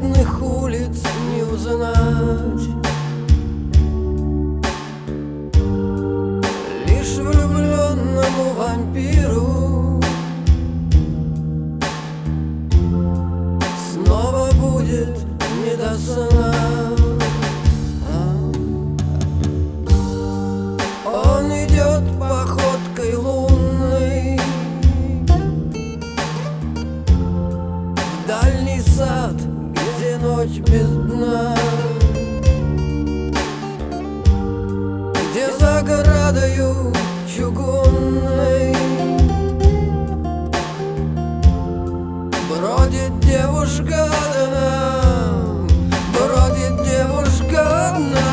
бедных улиц не узнать. Лишь влюбленному вампиру снова будет не до сна. Он идет походкой лунной в дальний сад, где ночь без дна, где за оградою чугунной бродит девушка одна, бродит девушка одна.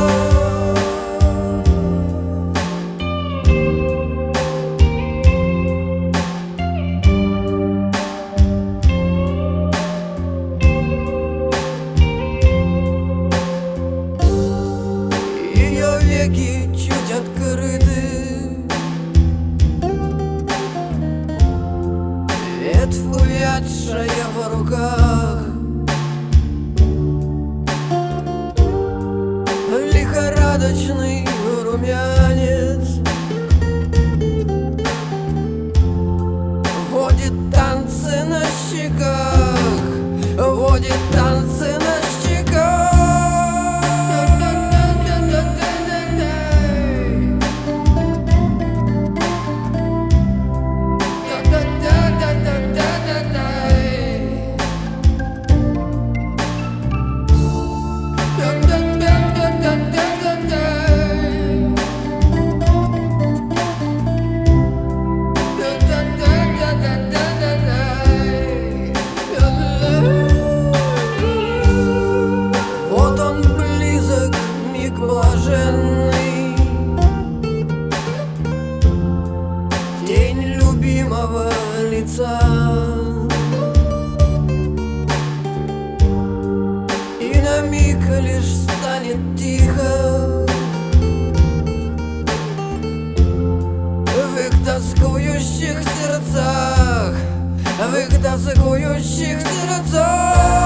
Веки чуть открыты, ветвь увядшая в руках, лихорадочный румянец водит танцы на щеках, водит танцы на щеках. Блаженный тень любимого лица, и на миг лишь станет тихо в их тоскующих сердцах, в их тоскующих сердцах.